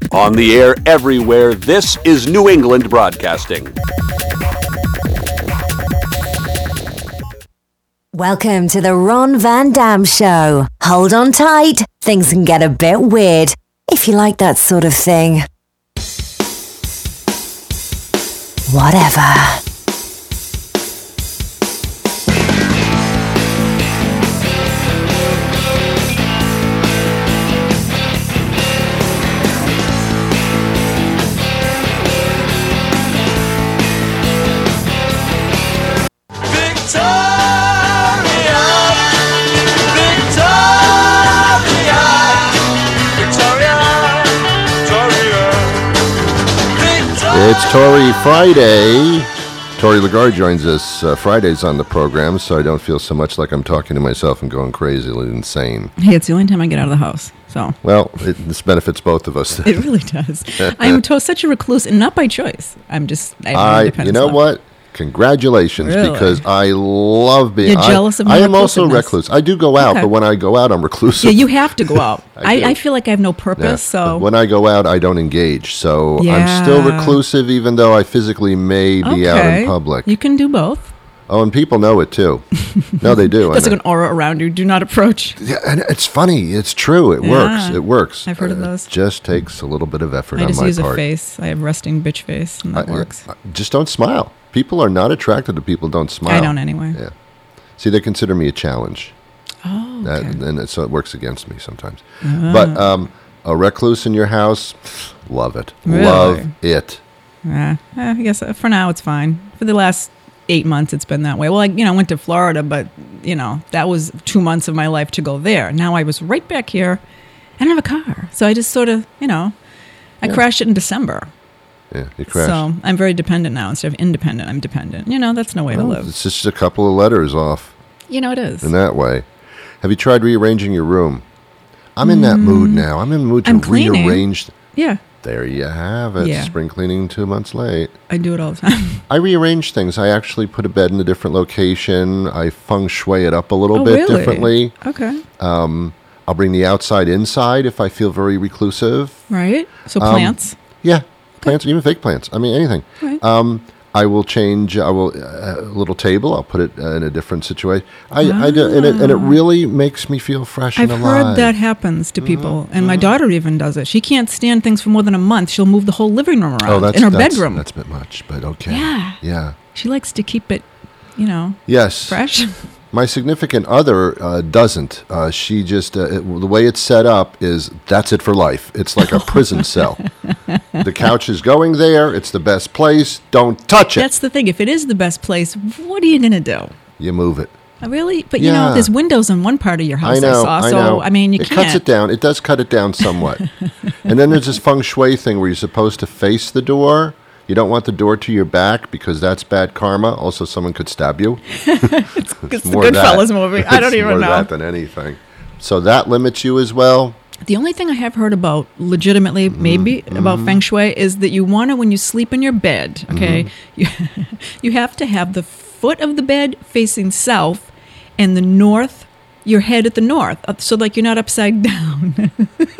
On the air everywhere, this is New England Broadcasting. Welcome to the Ron Van Dam Show. Hold on tight. Things can get a bit weird, if you like that sort of thing. Whatever. It's Tori Friday. Tori Lagarde joins us Fridays on the program, so I don't feel so much like I'm talking to myself and going crazily insane. Hey, it's the only time I get out of the house. So well, this benefits both of us. It really does. I'm such a recluse, and not by choice. I you know what? Congratulations, really? Because I love being. You're jealous of my I am also reclusiveness. recluse. I do go out, but when I go out, I'm reclusive. Yeah, you have to go out. I I feel like I have no purpose. Yeah. So But when I go out, I don't engage. So Yeah. I'm still reclusive, even though I physically may be out in public. You can do both. Oh, and people know it too. No, they do. There's like an aura around you. Do not approach. Yeah, and it's funny. It's true. It Yeah. works. It works. I've heard of those. It just takes a little bit of effort I on just my use part. a face. I have resting bitch face, and that works. Just don't smile. People are not attracted to people who don't smile. I don't anyway. Yeah. See, they consider me a challenge. Oh, okay. So it works against me sometimes. But a recluse in your house, love it. Really? Love it. I guess for now it's fine. For the last 8 months, it's been that way. Well, I went to Florida, but that was 2 months of my life to go there. Now I was right back here. I don't have a car, so I just sort of, I crashed it in December. Yeah, you crashed. So I'm very dependent now. Instead of independent, I'm dependent. That's no way to live. It's just a couple of letters off. It is. In that way. Have you tried rearranging your room? I'm in that mood now. I'm in the mood to cleaning. rearrange. Yeah. There you have it. Yeah. Spring cleaning 2 months late. I do it all the time. I rearrange things. I actually put a bed in a different location. I feng shui it up a little bit really? differently. Okay. I'll bring the outside inside if I feel very reclusive. Right. So plants. Yeah. Plants, even fake plants. I mean, anything. Right. I will change. A little table. I'll put it in a different situation. I do, and it really makes me feel fresh and I've alive. heard that happens to people, and my daughter even does it. She can't stand things for more than a month. She'll move the whole living room around in her bedroom. That's a bit much, but okay. Yeah. She likes to keep it, yes, fresh. My significant other doesn't. She just the way it's set up is that's it for life. It's like a prison cell. The couch is going there. It's the best place. Don't touch it. That's the thing. If it is the best place, what are you going to do? You move it. Really? But there's windows in one part of your house. I saw. I so know. you it can't. cuts it down. It does cut it down somewhat. And then there's this feng shui thing where you're supposed to face the door. You don't want the door to your back because that's bad karma. Also, someone could stab you. It's the Goodfellas movie. I don't even know. It's more that than anything. So that limits you as well. The only thing I have heard about, legitimately, about feng shui is that you want to, when you sleep in your bed, okay, you have to have the foot of the bed facing south and the north, your head at the north, so like you're not upside down.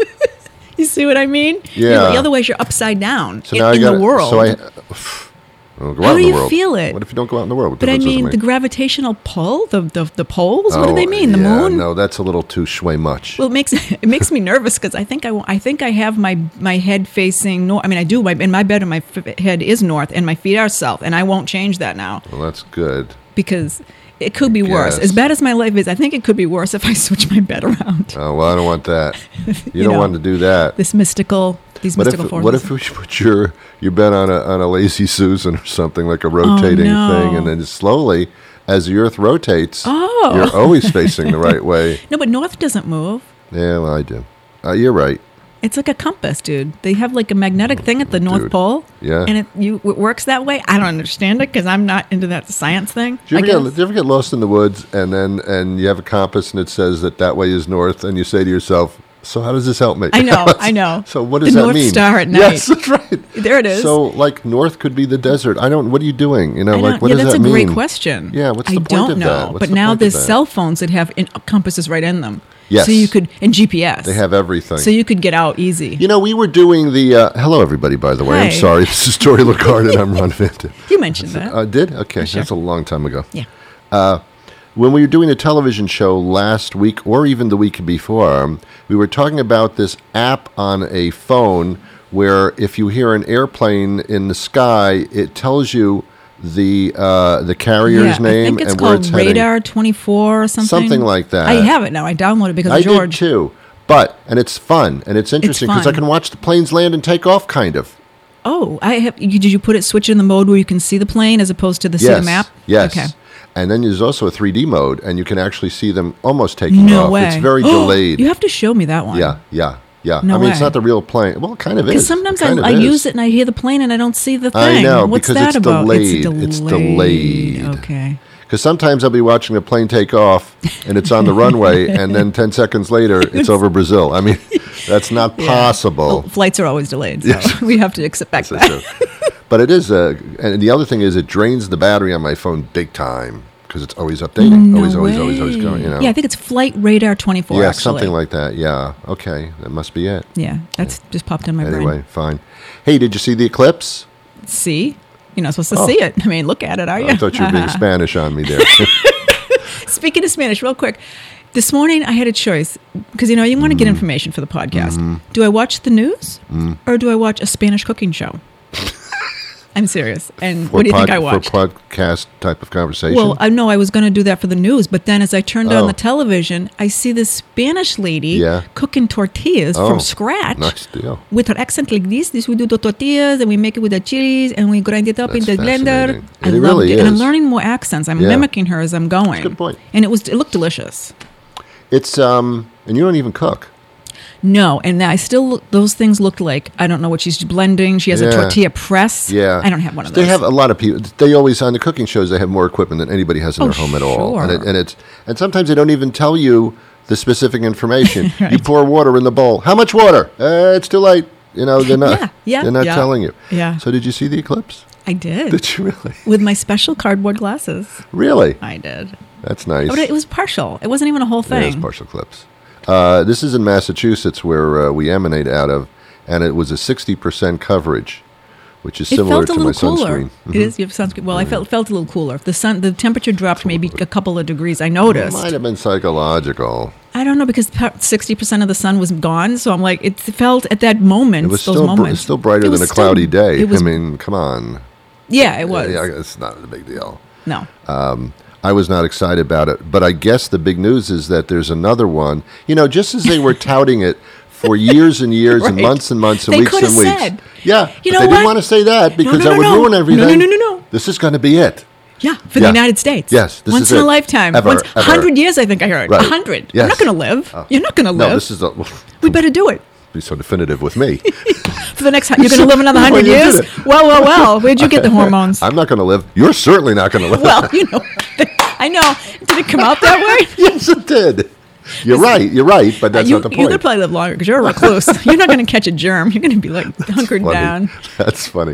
You see what I mean? Yeah. Otherwise, you're upside down So now in the world. So go How out do in the you world. feel it? What if you don't go out in the world? What But I difference does it mean, make? the gravitational pull, the poles. What do they mean? The moon? No, that's a little too shui much. Well, it makes me nervous because I think I have my head facing north. I mean, I do. In my bed, and my head is north, and my feet are south, and I won't change that now Well, that's good. because it could be worse. Yes. As bad as my life is, I think it could be worse if I switch my bed around. Oh, well, I don't want that. You don't want to do that. These mystical forces. What if we put your bed on a lazy Susan or something, like a rotating thing, and then slowly, as the Earth rotates, you're always facing the right way. No, but north doesn't move. Yeah, well, I do. You're right. It's like a compass, dude. They have like a magnetic thing at the North Pole. Yeah. And it works that way. I don't understand it because I'm not into that science thing. Do you ever get lost in the woods and you have a compass and it says that way is north, and you say to yourself, so how does this help me? I know. So what does the that North mean? Star at night. Yes, that's right. There it is. So like north could be the desert. What are you doing? What does that mean? That's a great question. Yeah, what's the point of that? I don't know. But now there's cell phones that have compasses right in them. Yes. So you could, and GPS. They have everything. So you could get out easy. You know, we were doing the. Hello, everybody. By the way, I'm Hi. sorry. This is Tori LaGarde, and I'm Ron Van Dam. You mentioned that. Did? Okay, Sure. that's a long time ago. Yeah. When we were doing a television show last week, or even the week before, we were talking about this app on a phone where if you hear an airplane in the sky, it tells you the carrier's name I think it's and where called it's heading. Radar 24 or something. Something like that. I have it now. I downloaded it because I of George. did too. And it's fun and it's interesting because I fun. can watch the planes land and take off, kind of. Oh, did you put it switch it in the mode where you can see the plane as opposed to see the map? Yes. Okay. And then there's also a 3D mode, and you can actually see them almost taking No off. way. It's very delayed. You have to show me that one. Yeah. No I mean, it's way. not the real plane. Well, it kind of is. Because sometimes It kind of I is. use it and I hear the plane and I don't see the thing. I know, What's because that it's about? delayed. It's delayed. Okay. Because sometimes I'll be watching a plane take off, and it's on the runway, and then 10 seconds later, it's over Brazil. I mean, that's not possible. Well, flights are always delayed, so we have to expect That's that. true. But it is, and the other thing is it drains the battery on my phone big time because it's always updating. always going, you know. Yeah, I think it's Flight Radar 24, Yeah, actually. something like that. Yeah. Okay. That must be it. Yeah, that's just popped in my Anyway, brain. fine. Hey, did you see the eclipse? See? You're not supposed to see it. I mean, look at it, are you? I thought you were being Spanish on me there. Speaking of Spanish, real quick. This morning I had a choice because, you know, you want to get information for the podcast. Mm-hmm. Do I watch the news or do I watch a Spanish cooking show? I'm serious. And what do you think I watched? For podcast type of conversation? Well, I know I was going to do that for the news, but then as I turned on Oh. the television, I see this Spanish lady Yeah. cooking tortillas Oh, from scratch. nice deal. With her accent like this. We do the tortillas and we make it with the chilies and we grind it up That's in the blender. fascinating. I It loved really it. And I'm is. learning more accents. I'm Yeah. mimicking her as I'm going. Good point. And it looked delicious. It's, and you don't even cook. No, and those things looked like, I don't know what she's blending. She has a Yeah. tortilla press. Yeah. I don't have one of They those. have a lot of people. They always, on the cooking shows, they have more equipment than anybody has in their home at all. sure. And sometimes they don't even tell you the specific information. Right. You pour water in the bowl. How much water? It's too late. You know, they're not, Yeah, they're not yeah. telling you. Yeah. So did you see the eclipse? I did. Did you really? With my special cardboard glasses. Really? I did. That's nice. But it was partial. It wasn't even a whole Yeah, it's thing. partial eclipse. This is in Massachusetts where we emanate out of, and it was a 60% coverage, which is It similar felt a to my little cooler. sunscreen. It is your sunscreen. Well, I felt a little cooler. The temperature dropped maybe a couple of degrees. I noticed. It might have been psychological. I don't know because 60% of the sun was gone, so I'm like, it felt at that moment. It was those still, moments. still brighter It than was a cloudy still- day. It was, I mean, come on. yeah, it was. Yeah, it's not a big deal. No. I was not excited about it, but I guess the big news is that there's another one. You know, just as they were touting it for years and years and Right. months and months and They weeks could and have weeks. said, Yeah, you but know they what? didn't want to say that because no, that no, would no. ruin everything. No. This is going to be it. Yeah, for Yeah. the United States. Yes, this Once is in a it. lifetime. Ever, Once, ever. 100 years, I think I heard. Right. 100. Yes. You're not going to live. You're not going to live. No, this is We better do it. be so definitive with me. For the next, you're going to live another 100 Well, you years? did it. Well. Where'd you get the hormones? I'm not going to live. You're certainly not going to live. Well, you know, I know. Did it come out that way? Yes, it did. You're right, but that's not the You're point. going to probably live longer because you're a recluse. You're not going to catch a germ. You're going to be like hunkered Funny. down. That's funny.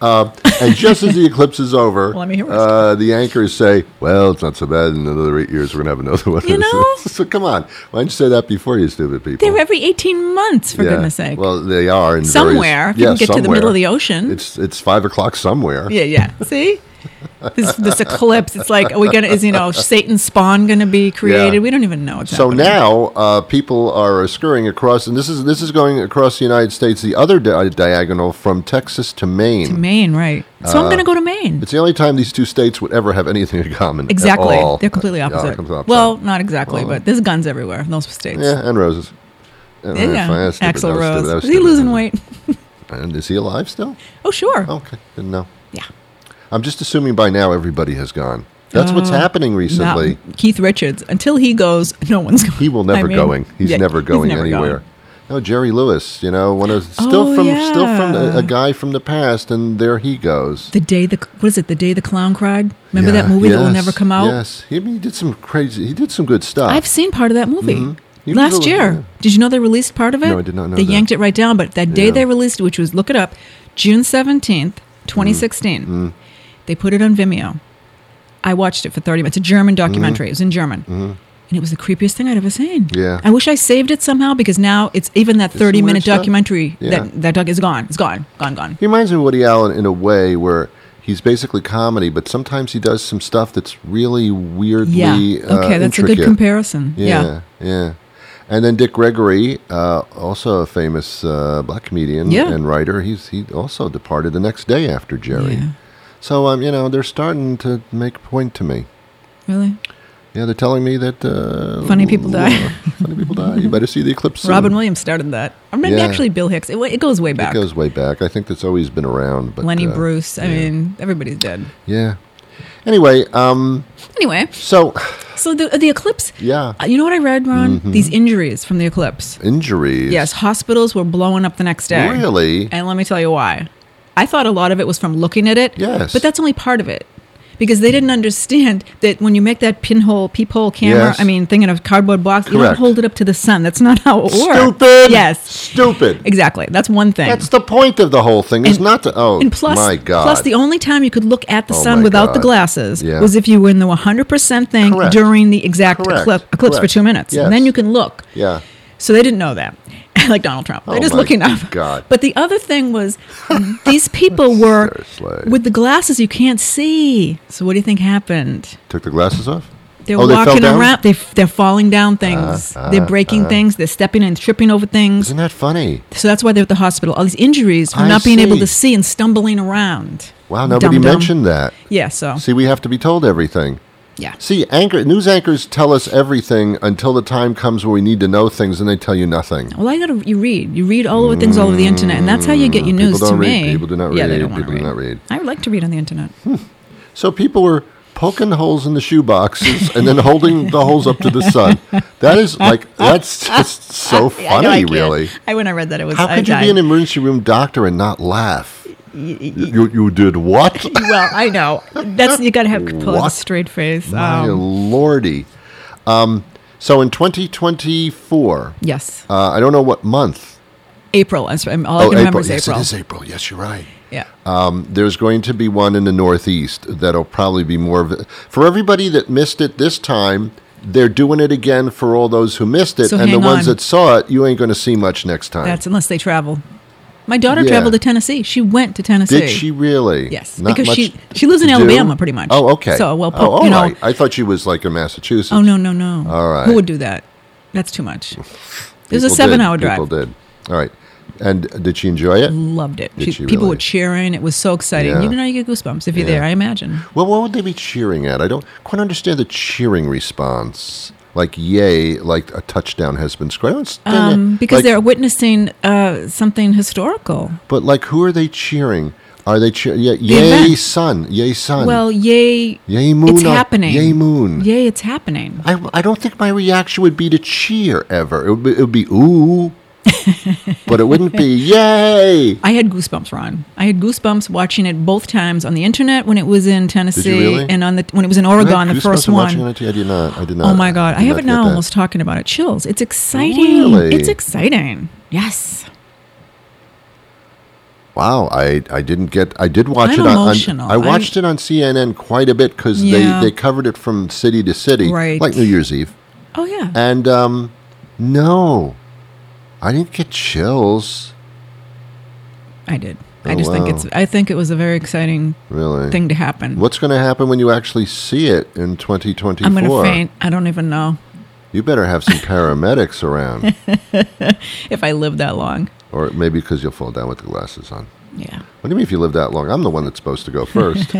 And just as the eclipse is over, Well, let me hear what the anchors say, well, it's not so bad. In another 8 years, we're going to have another one. You know? So come on. Why don't you say that before, you stupid people? They're every 18 months, for Yeah. goodness sake. Well, they are. In Somewhere, if you can get to the middle of the ocean. It's 5 o'clock somewhere. Yeah. See? This eclipse, it's like, is Satan's spawn going to be created? Yeah. We don't even know. What's So happening. now people are scurrying across, and this is going across the United States, the other diagonal from Texas to Maine. Maine, right. So I'm going to go to Maine. It's the only time these two states would ever have anything in common. at Exactly. all. They're completely Yeah, opposite. completely opposite. Well, not exactly, but there's guns everywhere in those states. Yeah, and roses. Yeah. That's stupid. Axl That was Rose. stupid. That was Is he stupid. losing weight? And is he alive still? Oh, sure. Okay, didn't know. Yeah. I'm just assuming by now everybody has gone. That's what's happening recently. Now, Keith Richards, until he goes, no one's going. He will never I mean, going. He's yeah, never going never anywhere. going. No, Jerry Lewis. One of Oh, from yeah. a guy from the past, and there he goes. The day the clown cried. Remember that movie that will never come out? Yes, he did some crazy. He did some good stuff. I've seen part of that movie He was last a- year. yeah. Did you know they released part of it? No, I did not know They that. yanked it right down, but that day Yeah. they released it, which was, look it up, June 17th, 2016, they put it on Vimeo. I watched it for 30 minutes. It's a German documentary. It was in German. And it was the creepiest thing I'd ever seen. Yeah. I wish I saved it somehow because now it's even that 30-minute weird stuff. documentary Yeah. that doc is gone. It's gone. Gone. He reminds me of Woody Allen in a way where he's basically comedy, but sometimes he does some stuff that's really weirdly Yeah. Okay, that's a intricate. good comparison. Yeah. Yeah. And then Dick Gregory, also a famous black comedian Yeah. and writer, he also departed the next day after Jerry. Yeah. So, they're starting to make a point to me. Really? Yeah, they're telling me that... Funny people die. Funny people die. You better see the eclipse soon. Robin Williams started that. Or maybe Yeah. actually Bill Hicks. It goes way back. It goes way back. I think that's always been around. But, Lenny Bruce. I yeah. mean, everybody's dead. Yeah. Anyway, Anyway, so... so the eclipse. Yeah. You know what I read, Ron? These injuries from the eclipse. Injuries. Yes, hospitals were blowing up the next day. Really? And let me tell you why. I thought a lot of it was from looking at it. Yes. But that's only part of it. Because they didn't understand that when you make that peephole camera, Yes. thing in a cardboard box, you don't Correct. hold it up to the sun. That's not how it works. Stupid. Yes. Stupid. Exactly. That's one thing. That's the point of the whole thing. Is not to... Oh, And plus, my God. plus, the only time you could look at the Oh sun my without the God. glasses Yeah. was if you were in the 100% thing Correct. during the exact Correct. eclipse for Correct. 2 minutes. Yes. And then you can look. Yeah. So they didn't know that. Like Donald Trump. They're Oh just my looking up. God. But the other thing was these people were, Seriously. with the glasses, you can't see. So what do you think happened? Took the glasses off? They're Oh, they fell walking down? around. They're falling down things. They're breaking things. They're stepping and tripping over things. Isn't that funny? So that's why they're at the hospital. All these injuries from I not being able see. to see and stumbling around. Wow, nobody Dum-dum. mentioned that. Yeah, so, See, we have to be told everything. yeah. See, news anchors tell us everything until the time comes where we need to know things, and they tell you nothing. Well, you read all over things all over the internet, and that's how you get your news People to don't me. read. People do not Yeah, read. they don't want People to do read. not read. I would like to read on the internet. So people were poking holes in the shoe boxes and then holding the holes up to the sun. That is that's just so I know, I funny, can't. really. When I read that, it was. How I could you died. be an emergency room doctor and not laugh? You did what? Well, I know. That's you got to have pull a What? straight face. My lordy. So in 2024, Yes, I don't know what month. April. All I can remember is Yes, April. it is April. Yes, you're right. Yeah. There's going to be one in the Northeast that'll probably be more of it. For everybody that missed it this time, they're doing it again for all those who missed it. So And the hang ones on. that saw it, you ain't going to see much next time. That's unless they travel. My daughter Yeah. traveled to Tennessee. She went to Tennessee. Did she really? Yes, Not because much she lives in to do? Alabama, pretty much. Oh, okay. So well, all you know. right. I thought she was like in Massachusetts. Oh no. All right. Who would do that? That's too much. It was a People 7-hour did. drive. People did. All right. And did she enjoy it? Loved it. Did she People really? were cheering. It was so exciting. Yeah. You know, you get goosebumps if you're Yeah. there. I imagine. Well, what would they be cheering at? I don't quite understand the cheering response. Like, yay, like a touchdown has been scored. I don't understand that. Because Like, they're witnessing something historical. But, like, who are they cheering? Are they cheering? Yeah, yay, event. sun. Yay, sun. Well, yay! Yay, moon. It's happening. Yay, moon. Yay! It's happening. I don't think my reaction would be to cheer ever. It would be ooh. But it wouldn't be yay. I had goosebumps, Ron. I had goosebumps watching it both times on the internet when it was in Tennessee really? and when it was in You had Oregon, the goosebumps first from watching one. it? I did not. I did not. Oh my God! I did have not it get now. that. Almost talking about it. Chills. It's exciting. Really? It's exciting. Yes. Wow, I did watch I'm it on emotional. I watched it on CNN quite a bit because Yeah. they covered it from city to city, Right. like New Year's Eve. Oh yeah. And no, I didn't get chills. I did. I Oh, just think wow. I think it was a very exciting Really? thing to happen. What's going to happen when you actually see it in 2024? I'm going to faint. I don't even know You better have some paramedics around, if I live that long. or maybe because you'll fall down with the glasses on. Yeah. What do you mean if you live that long? I'm the one that's supposed to go first.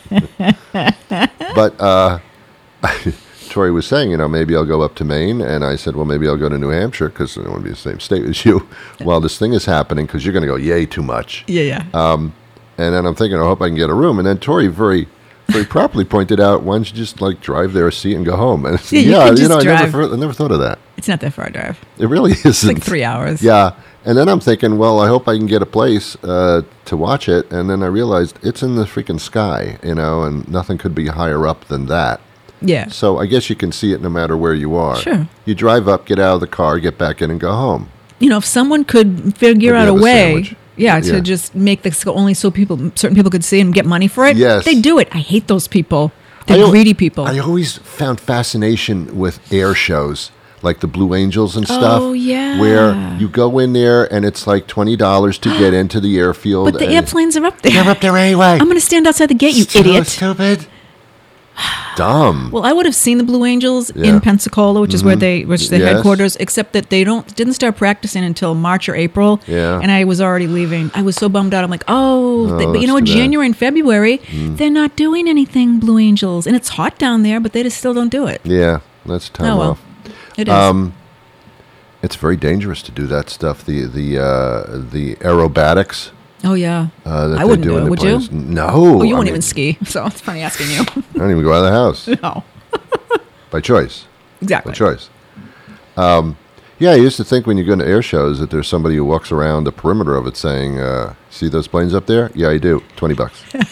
But Tori was saying, maybe I'll go up to Maine. And I said, well, maybe I'll go to New Hampshire because I don't want to be in the same state as you while this thing is happening because you're going to go, yay, too much. Yeah. And then I'm thinking, I hope I can get a room. And then Tori very properly pointed out, why don't you just like drive there, see it, and go home? And I said, Yeah, you can just I drive. never thought of that. It's not that far a drive. It really isn't. It's like 3 hours. Yeah. And then I'm thinking, well, I hope I can get a place to watch it. And then I realized it's in the freaking sky, and nothing could be higher up than that. Yeah. So I guess you can see it no matter where you are. Sure. You drive up, get out of the car, get back in, and go home. If someone could figure Maybe out a have a way, sandwich. yeah, Yeah. to just make this only so certain people could see and get money for it, Yes. they do it. I hate those people. They're greedy people. I always found fascination with air shows, like the Blue Angels and stuff. Oh, yeah. Where you go in there and it's like $20 to get into the airfield. But the airplanes are up there. They're up there anyway. I'm going to stand outside the gate, you So idiot. stupid. Dumb. Well, I would have seen the Blue Angels Yeah. in Pensacola, which is where their Yes. headquarters, except that they didn't start practicing until March or April. Yeah. And I was already leaving. I was so bummed out. I'm like, but you that's know, too bad. January and February, they're not doing anything, Blue Angels. And it's hot down there, but they just still don't do it. Yeah, that's time Oh, well. off. It is. It's very dangerous to do that stuff. The aerobatics Oh, yeah. that I they wouldn't do do in it, the would you? planes. No. Oh, you I won't mean, even ski, so it's funny asking you. I don't even go out of the house No, by choice. exactly. By choice. Yeah, I used to think when you go to air shows that there's somebody who walks around the perimeter of it saying, "See those planes up there? Yeah, I do. $20."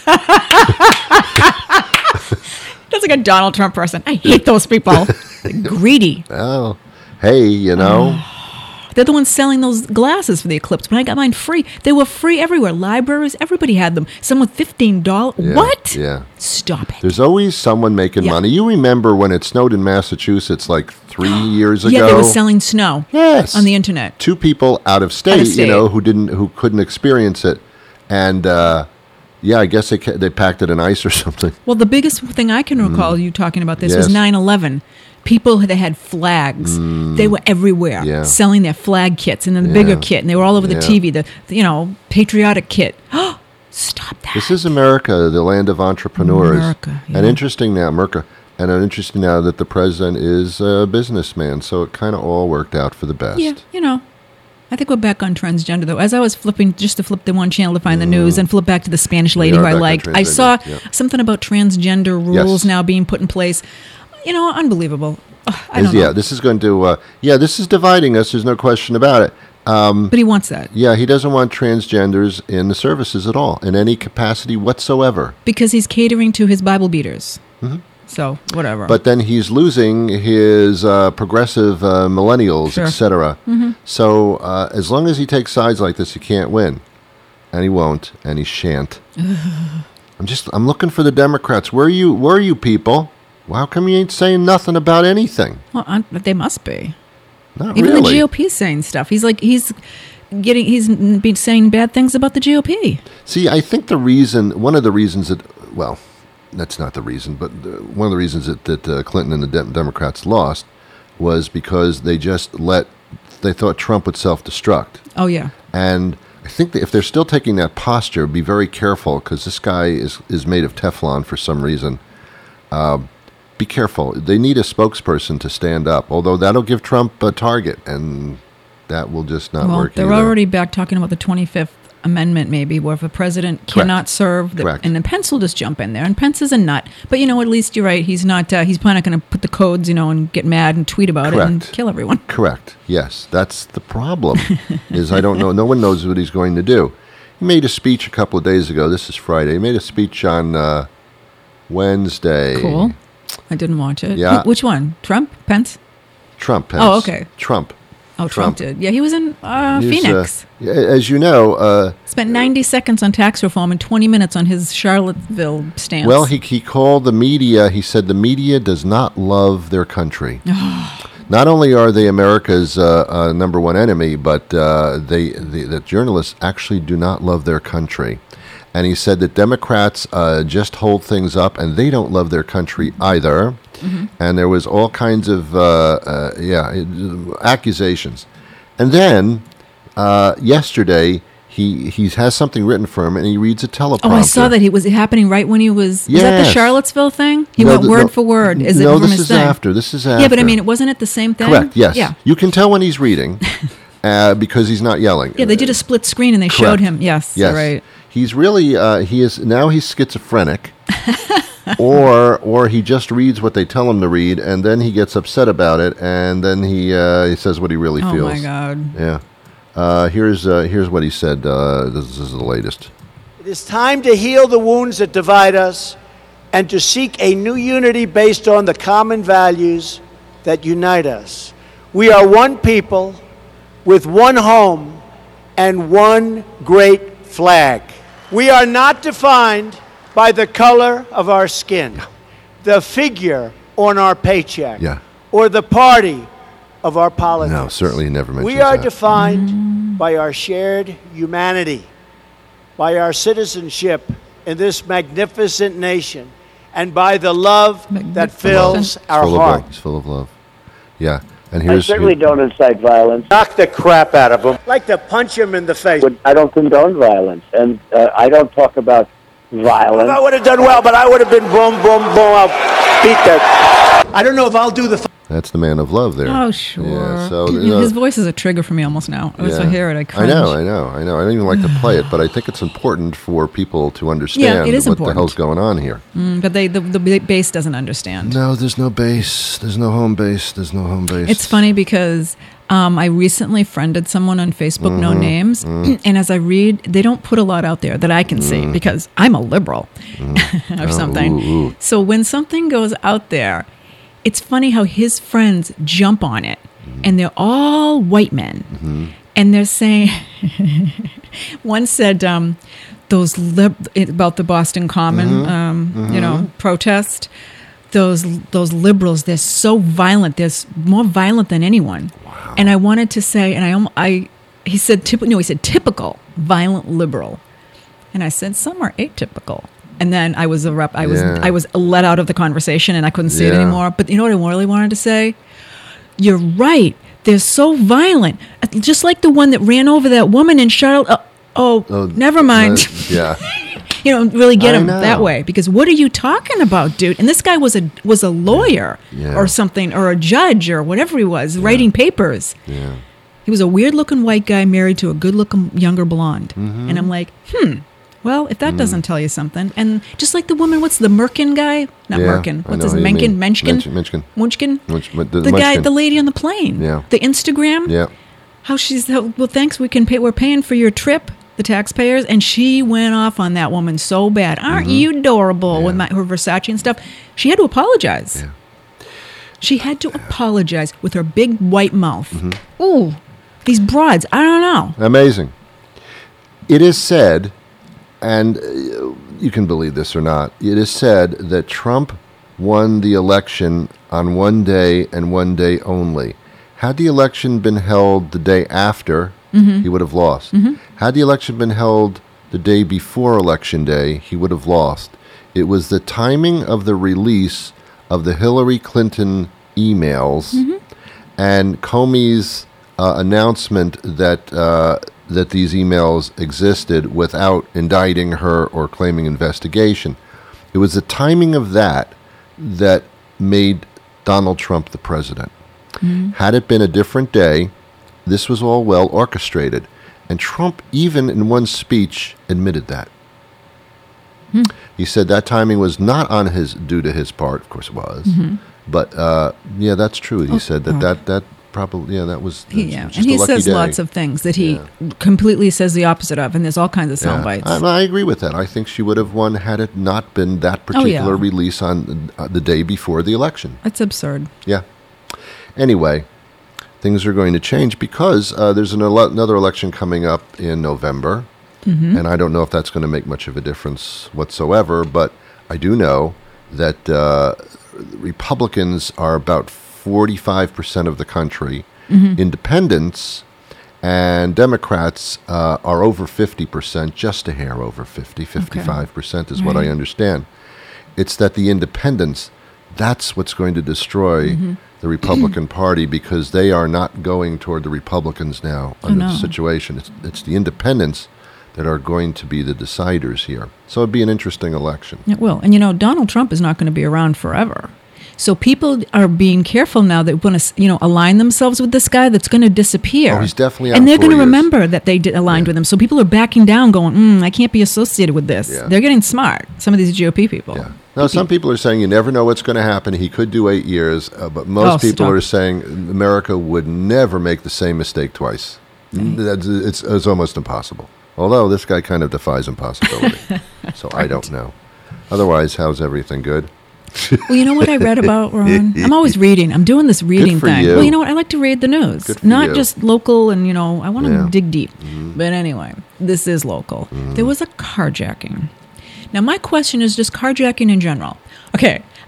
That's like a Donald Trump person. I hate those people. They're greedy. Oh, hey, you know. They're the ones selling those glasses for the eclipse. When I got mine free, they were free everywhere. Libraries, everybody had them. Some with $15. Yeah, What? Yeah. Stop it. There's always someone making Yeah. money. You remember when it snowed in Massachusetts like 3 years ago? Yeah, they were selling snow. Yes. On the internet. 2 people out of state, state. who couldn't experience it, and yeah, I guess they packed it in ice or something. Well, the biggest thing I can recall you talking about this was Yes. 9/11. People that had flags, they were everywhere Yeah. selling their flag kits, and then the bigger Yeah. kit, and they were all over the Yeah. TV. The patriotic kit. Stop that. This is America, the land of entrepreneurs. America, yeah. And interesting now, interesting now that the president is a businessman, so it kind of all worked out for the best. Yeah, I think we're back on transgender, though. As I was flipping, just to flip the one channel to find the news and flip back to the Spanish lady are who I back on liked, I saw transgender, yeah. something about transgender rules Yes. now being put in place. Unbelievable. Ugh, I don't know. This is going to, this is dividing us. There's no question about it. But he wants that Yeah, he doesn't want transgenders in the services at all, in any capacity whatsoever. because he's catering to his Bible beaters. So, whatever. But then he's losing his progressive millennials, Sure. etc. So as long as he takes sides like this, he can't win, and he won't, and he shan't. I'm looking for the Democrats. Where are you people? Well, how come you ain't saying nothing about anything? Well, they must be. Not Even really. the GOP is saying stuff. He's been saying bad things about the GOP. See, I think one of the reasons that, well, that's not the reason, but one of the reasons that Clinton and the Democrats lost was because they thought Trump would self-destruct. Oh, yeah. And I think that if they're still taking that posture, be very careful, because this guy is made of Teflon for some reason. Be careful. They need a spokesperson to stand up, although that'll give Trump a target, and that will just not work they're either. already back talking about the 25th Amendment, maybe, where if a president cannot serve, Correct. and then Pence will just jump in there. And Pence is a nut. But, at least you're right. He's not, he's probably not going to put the codes, and get mad and tweet about it and Correct. kill everyone. Correct. Yes, that's the problem. Is I don't know. No one knows what he's going to do. He made a speech a couple of days ago. This is Friday. He made a speech on Wednesday. Cool. I didn't watch it. Yeah. Which one? Trump? Pence? Trump. Pence. Oh, okay. Trump. Oh, Trump did. Yeah, he was in He's, Phoenix. as you know, Spent 90 seconds on tax reform and 20 minutes on his Charlottesville stance. well, he called the media. He said the media does not love their country. Not only are they America's number one enemy, but the journalists actually do not love their country. And he said that Democrats just hold things up, and they don't love their country either. And there was all kinds of accusations. And then yesterday he has something written for him, and he reads a teleprompter. Oh, I saw that. He was happening right when he was. Was that the Yes. Charlottesville thing? He No, went word for word. Is it no, from this his is thing? after. This is after. Yeah, but I mean, it wasn't it the same thing? Correct. Yes. Yeah. You can tell when he's reading because he's not yelling. Yeah, they did a split screen and they showed him. Yes. Yes. Right. He's really he's schizophrenic, or he just reads what they tell him to read, and then he gets upset about it, and then he says what he really Oh feels. my God. Yeah. Here's what he said. This is the latest. It is time to heal the wounds that divide us and to seek a new unity based on the common values that unite us. We are one people with one home and one great flag. We are not defined by the color of our skin. the figure on our paycheck Yeah. or the party of our politics. No, certainly he never mentions We are that. defined by our shared humanity, by our citizenship in this magnificent nation, and by the love that fills It's our full of heart. love. It's full of love. Yeah. And I here's certainly don't incite violence. Knock the crap out of them. Like to punch him in the face. But I don't condone violence, and I don't talk about violence. I would have done well, but I would have been boom, boom, boom. I'll beat that. I don't know if I'll do the. That's the man of love there. Oh, sure. Yeah, so, His voice is a trigger for me almost now. As I hear it, I cringe. I know. I don't even like to play it, but I think it's important for people to understand it is what important. the hell's going on here. But the base doesn't understand. No, there's no base. There's no home base. There's no home base. It's funny because I recently friended someone on Facebook, no names, and as I read, they don't put a lot out there that I can see because I'm a liberal or something. So when something goes out there, it's funny how his friends jump on it, and they're all white men, and they're saying, one said those about the Boston Common, protest. Those liberals, they're so violent. They're more violent than anyone. Wow. And I wanted to say, and he said typical violent liberal, and I said some are atypical. And then I was I was let out of the conversation, and I couldn't see it anymore. But you know what I really wanted to say? You're right. They're so violent, just like the one that ran over that woman in Charlotte. Never mind. Yeah. Really get him that way, because what are you talking about, dude? And this guy was a lawyer or something, or a judge or whatever he was, writing papers. Yeah. He was a weird-looking white guy married to a good-looking younger blonde. And I'm like, well, if that doesn't tell you something. And just like the woman, what's the Merkin guy? Not Merkin. What's his name? Menchkin? The lady on the plane. Yeah. The Instagram. Yeah. How she's, well, thanks, we're paying for your trip, the taxpayers. And she went off on that woman so bad. Aren't you adorable with her Versace and stuff? She had to apologize. Yeah. She had to apologize with her big white mouth. Ooh, these broads, I don't know. Amazing. It is said, and you can believe this or not, it is said that Trump won the election on one day and one day only. Had the election been held the day after, he would have lost. Had the election been held the day before Election Day, he would have lost. It was the timing of the release of the Hillary Clinton emails and Comey's announcement that these emails existed without indicting her or claiming investigation. It was the timing of that made Donald Trump the president. Had it been a different day, this was all well orchestrated. And Trump, even in one speech, admitted that. He said that timing was not due to his part. Of course it was. But, that's true. He said that probably, that was just and he a lucky says day. lots of things that he completely says the opposite of, and there's all kinds of sound bites. I agree with that. I think she would have won had it not been that particular release on the day before the election. That's absurd. Yeah. Anyway, things are going to change because there's another election coming up in November, and I don't know if that's going to make much of a difference whatsoever, but I do know that Republicans are about 45% of the country. Independents and Democrats are over 50%, just a hair over 55% is what I understand. It's that the independents, that's what's going to destroy the Republican Party, because they are not going toward the Republicans now under the situation. It's the independents that are going to be the deciders here. So it'd be an interesting election. It will. And, Donald Trump is not going to be around forever. So people are being careful now that want to, align themselves with this guy that's going to disappear. Oh, he's definitely out and they're in 4 going to years. remember that they aligned with him. So people are backing down, going, I can't be associated with this. Yeah. They're getting smart. Some of these GOP people. Yeah. Now, some people are saying you never know what's going to happen. He could do 8 years, but most people are saying America would never make the same mistake twice. It's almost impossible. Although this guy kind of defies impossibility. So I don't know. Otherwise, how's everything good? Well, you know what I read about, Ron? I'm always reading. I'm doing this reading for thing. you. Well, you know what? I like to read the news. Good for Not you. just local and, I want to dig deep. Mm-hmm. But anyway, this is local. There was a carjacking. Now, my question is just carjacking in general. Okay,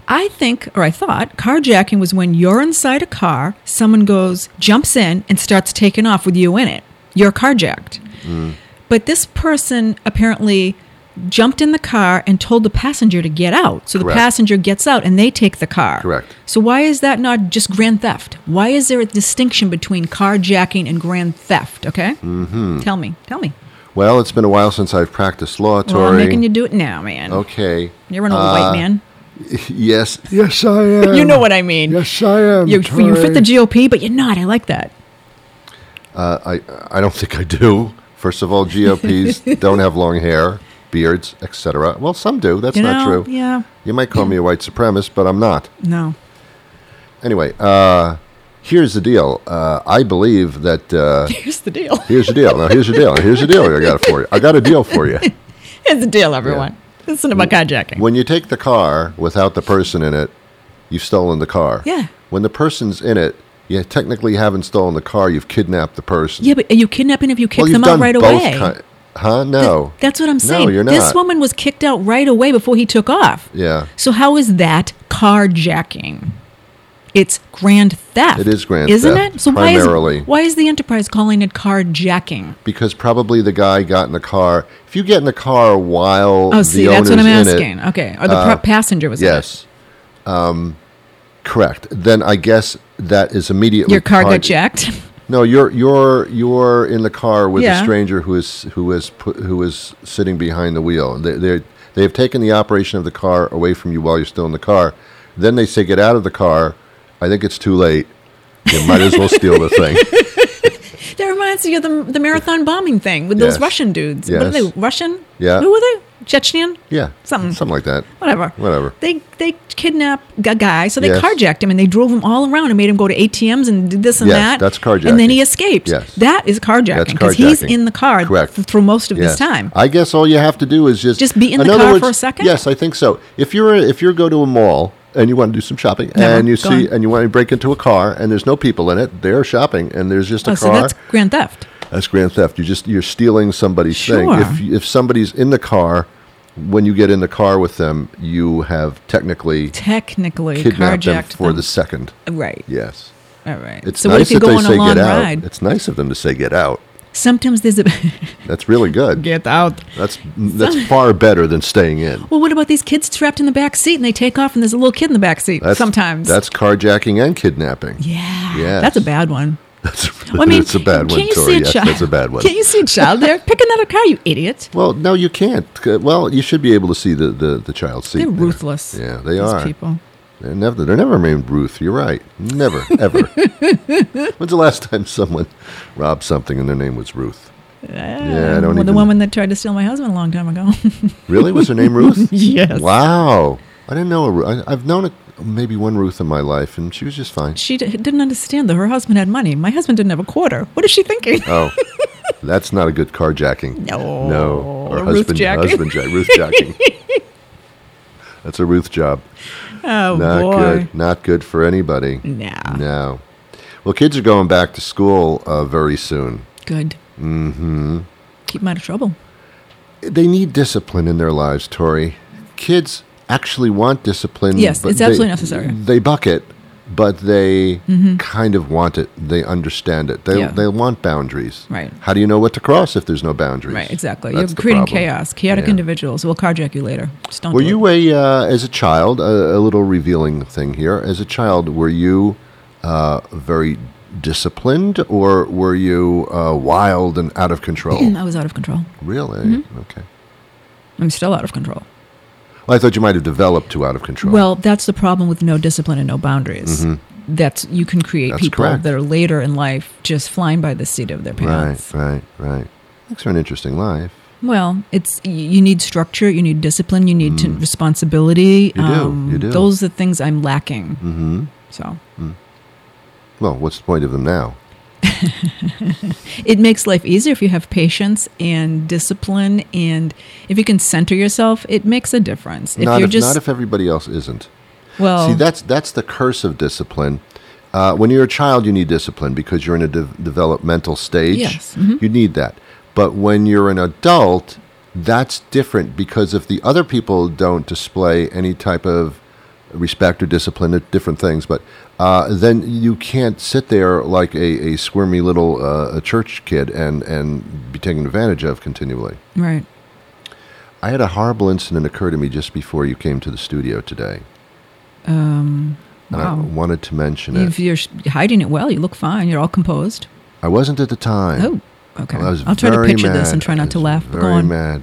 I thought carjacking was when you're inside a car, someone jumps in and starts taking off with you in it. You're carjacked. But this person apparently jumped in the car and told the passenger to get out. So Correct. the passenger gets out and they take the car. Correct. So why is that not just grand theft? Why is there a distinction between carjacking and grand theft? Okay? Mm-hmm. Tell me. Well, it's been a while since I've practiced law, Tori. Well, I'm making you do it now, man. Okay. You're an old white man. Yes, I am. You know what I mean. Yes, I am. You fit the GOP, but you're not. I like that. I don't think I do. First of all, GOPs don't have long hair, beards, etc. Well, some do. That's not true. Yeah. You might call me a white supremacist, but I'm not. No. Anyway, here's the deal. I believe that... Here's the deal. Here's the deal. Now, here's the deal. Here's the deal I got for you. I got a deal for you. Here's the deal, everyone. Listen about carjacking. When you take the car without the person in it, you've stolen the car. Yeah. When the person's in it, you technically haven't stolen the car. You've kidnapped the person. Yeah, but are you kidnapping if you kick Well, you've them out done right both away? Huh? No. That's what I'm saying. No, you're not. This woman was kicked out right away before he took off. Yeah. So how is that carjacking? It's grand theft. It is grand isn't theft, it? So primarily. why is the Enterprise calling it carjacking? Because probably the guy got in the car. If you get in the car while Oh, see, the that's what I'm owner's in asking. it, Okay, or the passenger was in it. yes, correct. Then I guess that is immediately Your car got jacked. No, you're in the car with Yeah. a stranger who is sitting behind the wheel. They have taken the operation of the car away from you while you're still in the car. Then they say get out of the car. I think it's too late. You might as well steal the thing. That reminds me of the marathon bombing thing with those Yes. Russian dudes. What are Yes. they? Russian? Yeah. Who were they? Chechenian? Yeah, Something like that. Whatever. They kidnapped a guy, so they Yes. carjacked him and they drove him all around and made him go to ATMs and did this and Yes, that. that's carjacking. And then he escaped. Yes. That is carjacking That's because he's carjacking. in the car Correct. through most of Yes. this time. I guess all you have to do is just be in the other car words, for a second? Yes, I think so. If you go to a mall and you want to do some shopping Never. and you Go see on. and you want to break into a car and there's no people in it, they're shopping and there's just a Oh, so car. that's grand theft. That's grand theft. You're stealing somebody's thing. Sure. If somebody's in the car, when you get in the car with them, you have technically Technically kidnapped them carjacked for them. the second. Right. Yes. All right. It's so nice what if you that go they on say a long get out. ride? It's nice of them to say get out. Sometimes there's a That's really good. get out. That's far better than staying in. Well, what about these kids trapped in the back seat and they take off and there's a little kid in the back seat? Sometimes. That's carjacking and kidnapping. Yeah. Yes. That's a bad one. That's Well, I mean, it's a bad one, can't you see Tori. a Yes, child? that's a bad one. Can't you see a child there? Pick another car, you idiot. Well, no, you can't. Well, you should be able to see the child's seat. They're there. ruthless. Yeah, they these are. people. They're never named Ruth. You're right. Never, ever. When's the last time someone robbed something and their name was Ruth? Yeah, I don't Well, even. the woman that tried to steal my husband a long time ago. Really? Was her name Ruth? Yes. Wow. I didn't know a Ruth. I've known maybe one Ruth in my life, and she was just fine. She didn't understand that her husband had money. My husband didn't have a quarter. What is she thinking? Oh, that's not a good carjacking. No. Or Ruth jacking. Ruth jacking. That's a Ruth job. Oh, Not boy. good. Not good for anybody. No. No. Well, kids are going back to school very soon. Good. Mm-hmm. Keep them out of trouble. They need discipline in their lives, Tori. Kids actually want discipline. Yes, but it's absolutely necessary. They buck it, but they kind of want it. They understand it. Yeah. They want boundaries. Right. How do you know what to cross if there's no boundaries? Right, exactly. That's You're the creating problem. chaos. Chaotic Yeah. individuals will carjack you later. Just don't Were do you it. as a child, a little revealing thing here, as a child, were you very disciplined or were you wild and out of control? I was out of control. Really? Mm-hmm. Okay. I'm still out of control. Well, I thought you might have developed to out of control. Well, that's the problem with no discipline and no boundaries. You can create That's people correct. that are later in life just flying by the seat of their pants. Right. Makes for an interesting life. Well, you need structure, you need discipline, you need responsibility. You do. Those are the things I'm lacking. Mm-hmm. So Well, what's the point of them now? it makes life easier if you have patience and discipline, and if you can center yourself, it makes a difference. Not if everybody else isn't. well, See, that's the curse of discipline. When you're a child, you need discipline because you're in a developmental stage. Yes. Mm-hmm. You need that. But when you're an adult, that's different because if the other people don't display any type of respect or discipline, different things. But then you can't sit there like a squirmy little a church kid and be taken advantage of continually. Right. I had a horrible incident occur to me just before you came to the studio today. And I Wow. wanted to mention it. You're hiding it well. You look fine. You're all composed. I wasn't at the time. Oh, okay. I was I'll try to very picture this mad. and try I not to was laugh. But go Very on. mad.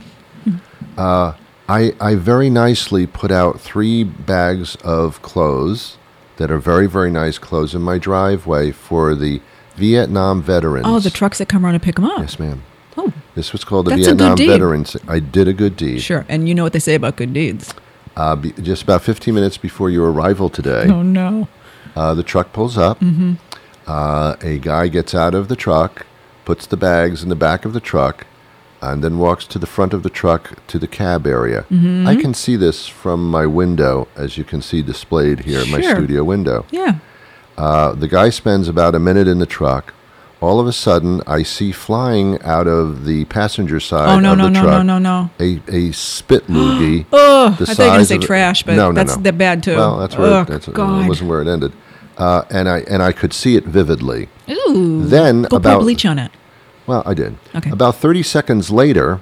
I very nicely put out 3 bags of clothes that are very, very nice clothes in my driveway for the Vietnam veterans. Oh, the trucks that come around and pick them up. Yes, ma'am. Oh, This was called the That's a good Vietnam deed. veterans. I did a good deed. sure. And you know what they say about good deeds. Just about 15 minutes before your arrival today, Oh, no. the truck pulls up. Mm-hmm. A guy gets out of the truck, puts the bags in the back of the truck, and then walks to the front of the truck to the cab area. Mm-hmm. I can see this from my window, as you can see displayed here, my Sure. studio window. Yeah. The guy spends about a minute in the truck. All of a sudden, I see flying out of the passenger side Oh, no, of no, the no, truck no, no, no. a spit loogie. Oh, the I thought you were going to size say of- trash, but no, that's no. they're bad too. Well, that's where oh, it God. wasn't where it ended. And I could see it vividly. Ooh. Then Go about pour bleach on it. Well, I did. Okay. About 30 seconds later,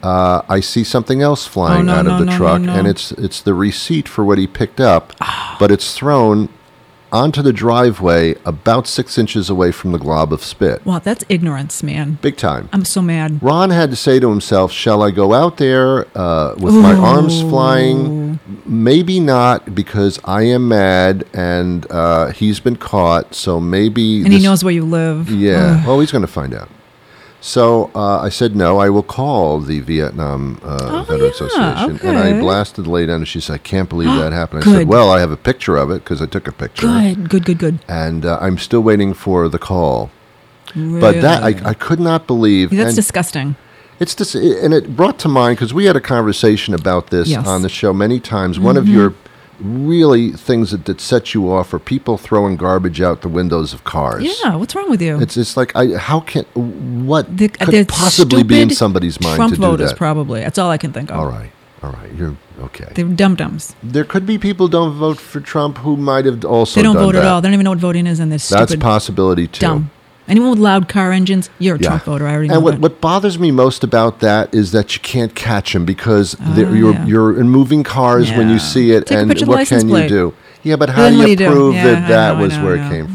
I see something else flying no, out of no, the no, truck, no, no. and it's the receipt for what he picked up, but it's thrown onto the driveway about 6 inches away from the glob of spit. Wow, that's ignorance, man. Big time. I'm so mad. Ron had to say to himself, shall I go out there with my arms flying? Maybe not, because I am mad and he's been caught, so maybe... And he knows where you live. Yeah, well, he's going to find out. So I said, no, I will call the Vietnam Veteran yeah, Association. And I okay. blasted the lady down, and she said, I can't believe that happened. I said, Good. well, I have a picture of it, because I took a picture. Good. And I'm still waiting for the call. But that, I could not believe. That's and disgusting. it's just, and it brought to mind, because we had a conversation about this Yes. on the show many times. One of your really things that set you off are people throwing garbage out the windows of cars. Yeah, what's wrong with you? It's just like, what They're could possibly be in stupid somebody's mind Trump to do voters, that? probably. That's all I can think of. All right, you're okay. They're dum-dums. There could be people who don't vote for Trump who might have also They don't done vote that. at all. They don't even know what voting is, and they're stupid. That's a possibility too. dumb. Anyone with loud car engines, you're a Yeah. Trump voter. I already know And that. what bothers me most about that is that you can't catch them, because yeah. you're in moving cars when Yeah. you see it, Take a and picture of the what license can you plate. do? Yeah, but how Then do what you do you do? prove Yeah, that I that know, was I know, where I it know. came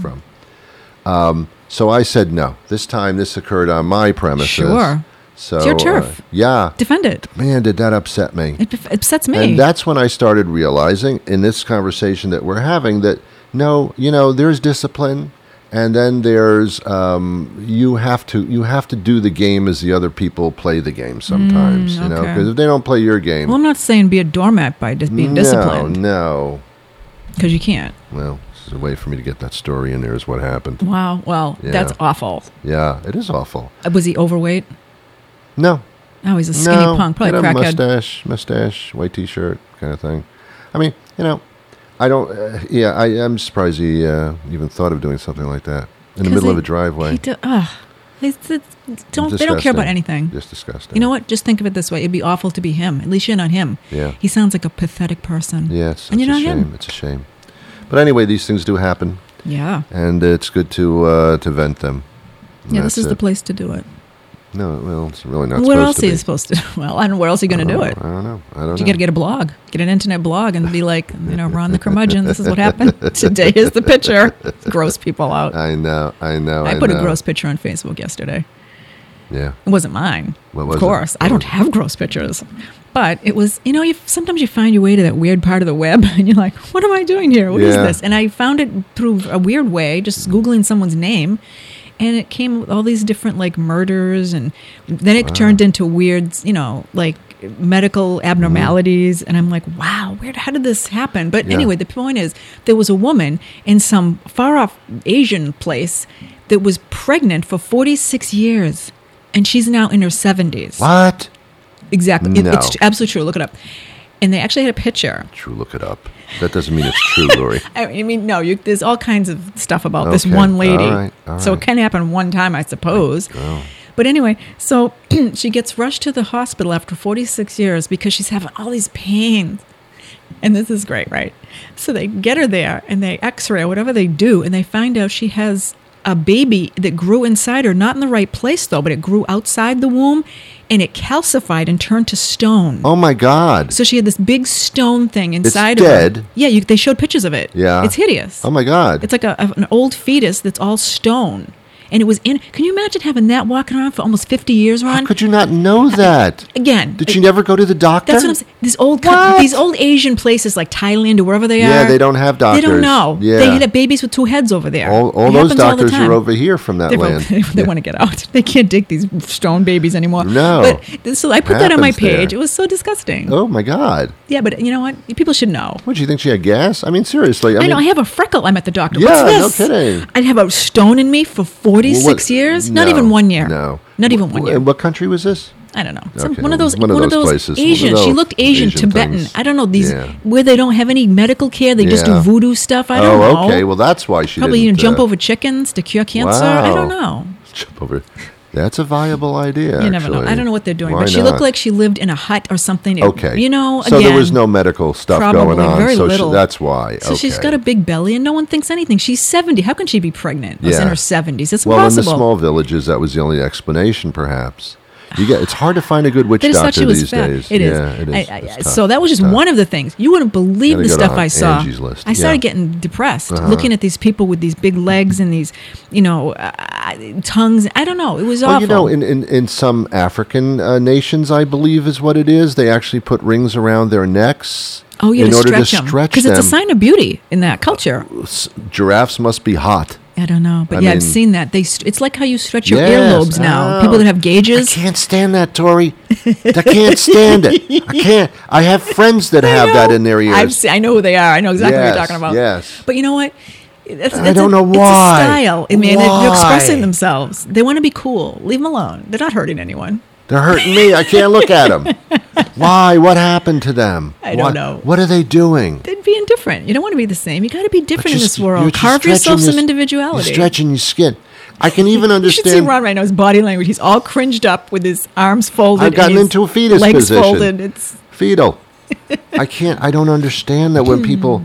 from? So I said no. This time, this occurred on my premises. Sure. So, It's your turf. Yeah. Defend it. Man, did that upset me. It upsets me. And that's when I started realizing in this conversation that we're having that, no, there's discipline, and then there's you have to do the game as the other people play the game sometimes, okay. because if they don't play your game, well, I'm not saying be a doormat by just being disciplined, No. because you can't. Well, this is a way for me to get that story in there is what happened. Wow. Well, Yeah. that's awful. Yeah, it is awful. Was he overweight? No. Oh, he's a skinny punk, probably had a crackhead. mustache, white T-shirt, kind of thing. I mean, I don't. I'm surprised he even thought of doing something like that in the middle of a driveway. They don't care about Disgusting. anything. Just disgusting. You know what? Just think of it this way: it'd be awful to be him. At least you're not him. Yeah. He sounds like a pathetic person. Yeah, it's and such you're a not shame. him. It's a shame. But anyway, these things do happen, Yeah. and it's good to vent them. And Yeah. This that's is the it. place to do it. No, well, it's really not. Where else supposed to are you be. supposed to? Well, I don't know where else are you going to do it. I don't know. You got to get a blog, get an internet blog, and be like, Ron the curmudgeon. This is what happened today. Here's the picture. Gross people out. I know. I put a gross picture on Facebook yesterday. Yeah. It wasn't mine. What was of course. it? I don't have gross pictures. But it was, sometimes you find your way to that weird part of the web and you're like, what am I doing here? What is Yeah. this? And I found it through a weird way, just Googling someone's name. And it came with all these different murders. And then it turned into weird, medical abnormalities. And I'm like, wow, how did this happen? But Yeah. anyway, the point is there was a woman in some far off Asian place that was pregnant for 46 years. And she's now in her 70s. What? Exactly. No. It's absolutely true. Look it up. And they actually had a picture. True, look it up. That doesn't mean it's true, Lori. I mean, no, there's all kinds of stuff about this Okay. one lady. All right. So it can happen one time, I suppose. Oh. But anyway, so she gets rushed to the hospital after 46 years because she's having all these pains. And this is great, right? So they get her there and they x-ray or whatever they do, and they find out she has a baby that grew inside her, not in the right place though, but it grew outside the womb, and it calcified and turned to stone. Oh my God. So she had this big stone thing inside It's of her. dead? Yeah, they showed pictures of it. Yeah. It's hideous. Oh my God. It's like an old fetus that's all stone. And it was in. Can you imagine having that walking around for almost 50 years, Ron? How could you not know that? Again. Did you never go to the doctor? That's what I'm saying. These old Asian places like Thailand or wherever they are. Yeah, they don't have doctors. They don't know. Yeah. They have babies with 2 heads over there. All It those happens all the doctors time. are over here from that land. They want to get out. They can't dig these stone babies anymore. No. But so I put that on my Happens there. page. It was so disgusting. Oh my God. Yeah, but you know what? People should know. What, do you think she had gas? I mean, seriously. I know. I have a freckle. I'm at the doctor. Yeah, What's no this? kidding. I'd have a stone in me for 46 years. Not No, even 1 year. No. Not even 1 year. And what country was this? I don't know. Okay, One of those places. Asian. One of She those looked Asian, Asian Tibetan. things. I don't know these Yeah. where they don't have any medical care. They just do Yeah. voodoo stuff. I don't know. Okay. Well, that's why she Probably didn't jump over chickens to cure cancer. I don't know. Jump over. That's a viable idea. You never know. actually. I don't know what they're doing, Why but she not? looked like she lived in a hut or something. Okay. You know, so again, there was no medical stuff going probably on. very so little. that's why. So she's got a big belly, and no one thinks anything. She's 70. How can she be pregnant? It's in Yeah. her 70s. It's well, impossible. in the small villages, that was the only explanation, perhaps. It's hard to find a good witch They just thought doctor she was these fat. days. It is. Yeah, it is. It's tough. So that was just Tough. one of the things. You wouldn't believe Gotta the go to stuff I saw. Angie's List. I started Yeah. getting depressed looking at these people with these big legs and these, tongues. I don't know. It was Well, awful. in some African nations, I believe is what it is. They actually put rings around their necks oh, yeah, in to order to stretch them. stretch Because them. it's a sign of beauty in that culture. Giraffes must be hot. I don't know, but I yeah, I've mean- seen that. It's like how you stretch your Yes. earlobes now. Oh. People that have I gauges. can't stand that, Tori. I can't stand it. I can't. I have friends that have that in their ears. I know who they are. I know exactly what Yes, you're talking about. yes. But you know what? I don't know why. It's a style. I mean, they're Why? expressing themselves. They want to be cool. Leave them alone. They're not hurting anyone. They're hurting me. I can't look at them. Why? What happened to them? I don't know. What are they doing? They're being different. You don't want to be the same. You got to be different in this You're world. just Carve yourself stretching some your- individuality. You're stretching your skin. I can even You should see understand. Ron right now. His body language. He's all cringed up with his arms folded. I've gotten and his into a fetus legs position. folded. It's Fetal. I don't understand that when people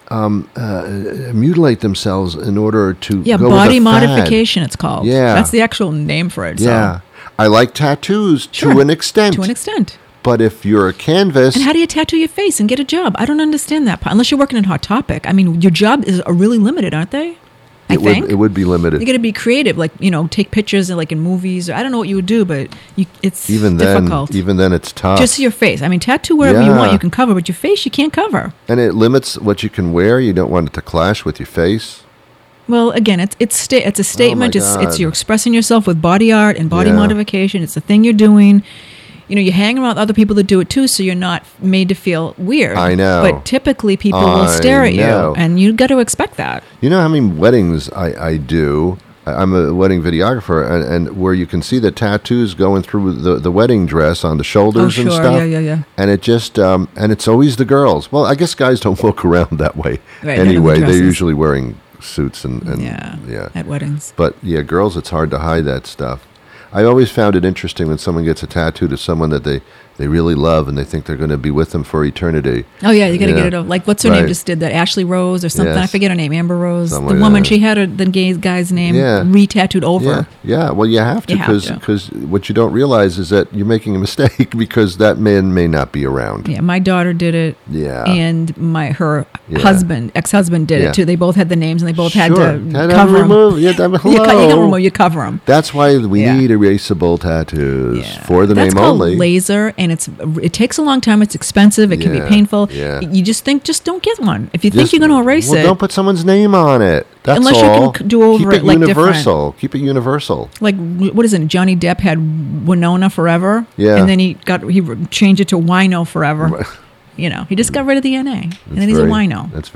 mutilate themselves in order to yeah, go body with a fad. modification. It's called. Yeah. That's the actual name for it. Yeah. So. I like tattoos to Sure. an extent. To an extent. But if you're a canvas, And how do you tattoo your face and get a job? I don't understand that part. Unless you're working in Hot Topic. I mean, your job are really limited, aren't they? I think. it would be limited. You got to be creative, like take pictures like in movies. Or I don't know what you would do, but it's Even difficult. then, it's tough. Just your face. I mean, tattoo wherever you Yeah. want, you can cover, but your face you can't cover. And it limits what you can wear. You don't want it to clash with your face. Well, again, it's a statement. It's God. you're expressing yourself with body art and body Yeah. modification. It's the thing you're doing. You hang around with other people that do it too, so you're not made to feel weird. I know. But typically, people will I stare at know. you, and you got to expect that. You know how many weddings I do? I'm a wedding videographer, and where you can see the tattoos going through the wedding dress on the shoulders and sure. stuff. Yeah. And it just and it's always the girls. Well, I guess guys don't look around that way Right, not in the anyway. They're dresses. usually wearing suits and yeah. At weddings. But yeah, girls, it's hard to hide that stuff. I always found it interesting when someone gets a tattoo to someone that they really love and they think they're going to be with them for eternity. Oh yeah, you got to get it over. Like what's her name Right. just did that? Ashley Rose or something. Yes. I forget her name. Amber Rose. Something The like woman. that. She had the guy's name Yeah. re-tattooed over. Yeah. Well, you have to You have to. because what you don't realize is that you're making a mistake because that man may not be around. Yeah, my daughter did it. Yeah. And her Yeah. ex-husband did Yeah. it too. They both had the names and they both had Sure. to Had to cover them. remove- yeah, hello. You don't remove, you cover them. That's why we Yeah. need erasable tattoos for the That's name called only. laser, and it takes a long time. It's expensive. It can be Yeah, painful. yeah. You just don't get one. If you think Just- you're going to erase well, it, don't put someone's name on it. That's Unless you can all. do over Keep it, like, universal. Keep it universal. like what is it? Johnny Depp had Winona Forever, Yeah. and then he changed it to Wino Forever. He just got rid of the NA, and then he's a wino. That's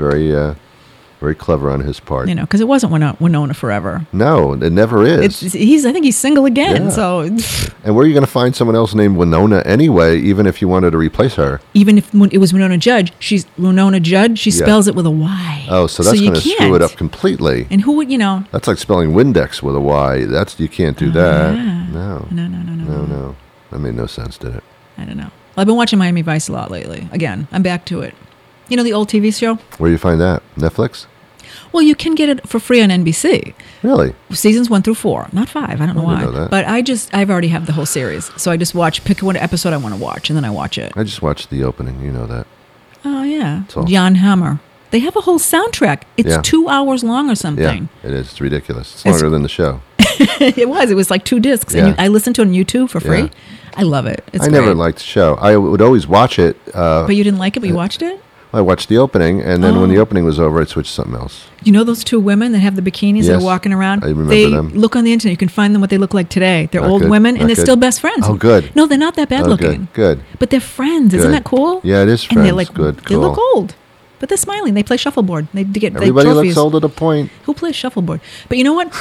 very clever on his part. Because it wasn't Winona Forever. No, it never is. I think he's single again. Yeah. So And where are you going to find someone else named Winona anyway, even if you wanted to replace her? even if it was Winona Judge, she's Winona Judge. She spells it with a Y. Oh, so that's you going to screw can't. it up completely. And who would That's That's like spelling Windex with a Y. You can't do that. yeah. No. No. That made no sense, did it? I don't know. Well, I've been watching Miami Vice a lot lately. Again, I'm back to it. You know the old TV show? Where do you find that? Netflix? Well, you can get it for free on NBC. Really? Seasons 1 through 4, not 5. I don't know I why. didn't know that. But I've already have the whole series, so I just pick one episode I want to watch, and then I watch it. I just watched the opening. You know that. Oh yeah, all. Jan Hammer. They have a whole soundtrack. It's Yeah. 2 hours long or Yeah, something. it is. It's ridiculous. It's longer than the show. It was like 2 discs, Yeah. and I listened to it on YouTube for free. Yeah. I love it. It's I great. never liked the show. I would always watch it. But you didn't like it, but you watched it? I watched the opening, and then when the opening was over, I'd switch to something else. You know those 2 women that have the bikinis that Yes, are walking around? I remember they them. look on the internet. You can find them what they look like today. They're Not old good, women, not and they're good. still best friends. Oh, good. No, they're not that bad Oh, looking. good. But they're friends. Isn't Good. that cool? Yeah, it is And they're friends. like, Good, They look cool. old, but they're smiling. They play shuffleboard. They get Everybody trophies. looks old at a point. Who plays shuffleboard? But you know what?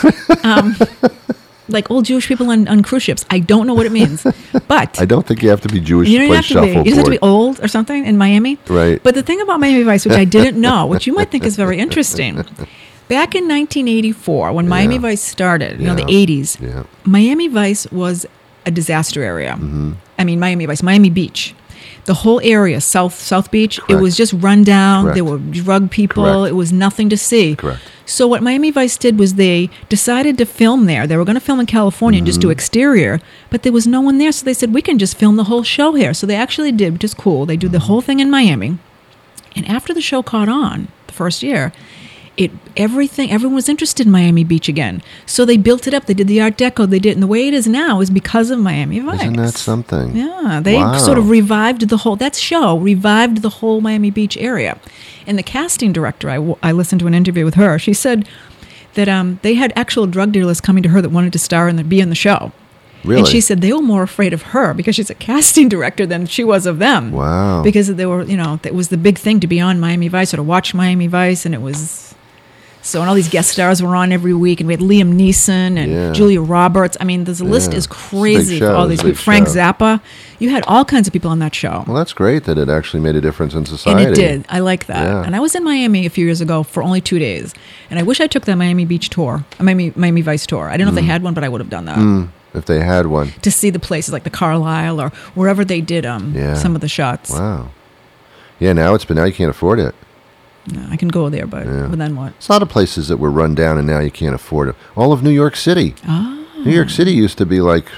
Like old Jewish people on cruise ships. I don't know what it means, but I don't think you have to be Jewish you to don't play have to be. shuffleboard. You just have to be old or something in Miami. Right. But the thing about Miami Vice, which I didn't know, which you might think is very interesting, back in 1984, when Miami Yeah. Vice started, Yeah. the 80s, Yeah. Miami Vice was a disaster area. I mean, Miami Vice, Miami Beach. The whole area, South Beach, it Correct. was just run down. Correct. There were drug people. Correct. It was nothing to see. Correct. So what Miami Vice did was they decided to film there. They were going to film in California and just do exterior, but there was no one there. So they said, we can just film the whole show here. So they actually did, which is cool. They did the whole thing in Miami. And after the show caught on, the first year, everyone was interested in Miami Beach again. So they built it up. They did the Art Deco. They did, and the way it is now is because of Miami Vice. Isn't that something? Yeah, they Wow. sort of revived the whole. That show revived the whole Miami Beach area. And the casting director, I listened to an interview with her. She said that they had actual drug dealers coming to her that wanted to star and be in the show. Really? And she said they were more afraid of her because she's a casting director than she was of them. Wow. Because they were, it was the big thing to be on Miami Vice or to watch Miami Vice, and it was. So, and all these guest stars were on every week, and we had Liam Neeson and Yeah. Julia Roberts. I mean, the list Yeah. is It's a big crazy for show. all It's these a big people. Frank show. Zappa. You had all kinds of people on that show. Well, that's great that it actually made a difference in society. And it did. I like that. Yeah. And I was in Miami a few years ago for only 2 days. And I wish I took that Miami Beach tour, Miami Vice tour. I don't know if they had one, but I would have done that. If they had one. To see the places like the Carlisle or wherever they did Yeah. some of the shots. Wow. Yeah, now you can't afford it. No, I can go there, but then what? There's a lot of places that were run down and now you can't afford it. All of New York City. New York City used to be like,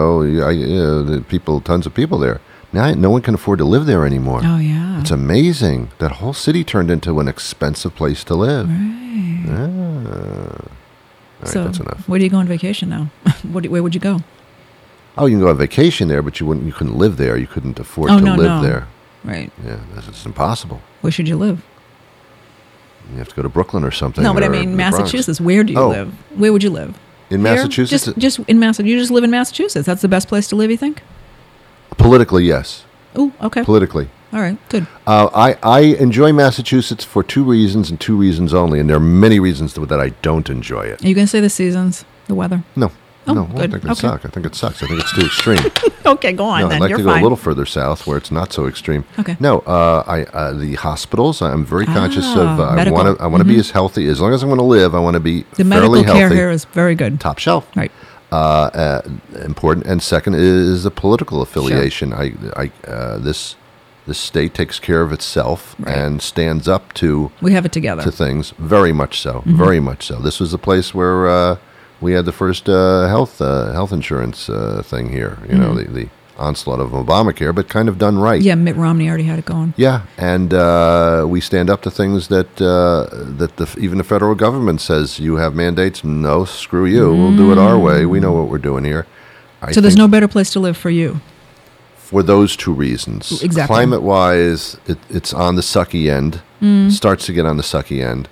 the people, tons of people there. Now no one can afford to live there anymore. Oh, yeah. It's amazing. That whole city turned into an expensive place to live. Right. All right, So, that's enough. where do you go on vacation now? Where would you go? Oh, you can go on vacation there, but you couldn't live there. You couldn't afford Oh, to no, live no. there. Right. Yeah, it's impossible. Where should you live? You have to go to Brooklyn or something. No, but I or mean the Bronx. Massachusetts. Where do you Oh. live? Where would you live? In Here? Massachusetts? Just in Massachusetts. You just live in Massachusetts. That's the best place to live, you think? Politically, yes. Oh, okay. Politically. All right, good. I enjoy Massachusetts for 2 reasons and 2 reasons only, and there are many reasons that I don't enjoy it. Are you going to say the seasons, the weather? No. Oh, no, I good. think it Okay. sucks. I think it sucks. I think it's too extreme. Okay, go on No, then. I'd like You're to go fine. a little further south where it's not so extreme. Okay. No, the hospitals. I'm very conscious of. I medical. want to be as healthy as long as I want to live. I want to be The fairly medical care healthy. here is very good. Top shelf. Right. Important. And second is the political affiliation. This state takes care of itself Right. and stands up to We have it together. to things. Very much so. Mm-hmm. Very much so. This was the place where we had the first health insurance thing here. You know, the onslaught of Obamacare, but kind of done right. Mm-hmm. Yeah, Mitt Romney already had it going. Yeah, and we stand up to things that even the federal government says you have mandates. No, screw you. We'll do it our way. We know what we're doing here. So there's no better place to live for you. For those 2 reasons. Exactly. Climate-wise, it's on the sucky end. Starts to get on the sucky end.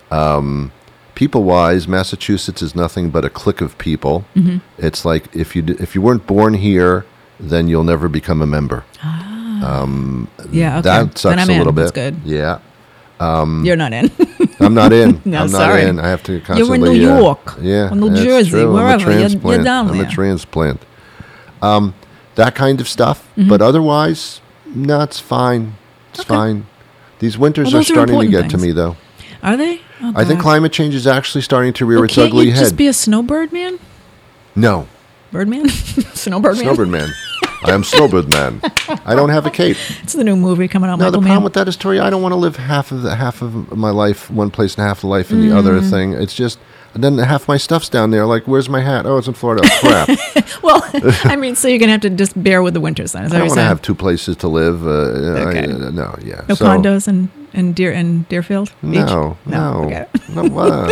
People-wise, Massachusetts is nothing but a clique of people. Mm-hmm. It's like if you weren't born here, then you'll never become a member. Yeah, okay. That sucks Then I'm a little in. bit. That's good. Yeah. You're not in. I'm not in. No, I'm not sorry. in. I have to constantly. You're in New York, yeah, or New that's Jersey, true. wherever. I'm a You're transplant. down I'm there. a transplant. That kind of stuff. Mm-hmm. But otherwise, no, it's fine. It's fine. These winters Well, are those are starting to important get to things. me, though. Are they? Oh, I think God. climate change is actually starting to rear Well, its can't ugly you head. just be a snowbird man? No, Birdman? Snowbird man? snowbird man. I am Snowbird Man. I don't have a cape. It's the new movie coming out. No, the Michael problem Mann. with that is, Tori, I don't want to live half of my life one place and half the life in the other thing. It's just, and then half my stuff's down there. Like, where's my hat? Oh, it's in Florida. Oh, crap. Well, I mean, so you're gonna have to just bear with the winters then. Is I that don't what want to you're have two places to live. Okay. No, yeah. saying? No condos and Deerfield Beach? No. Okay. No.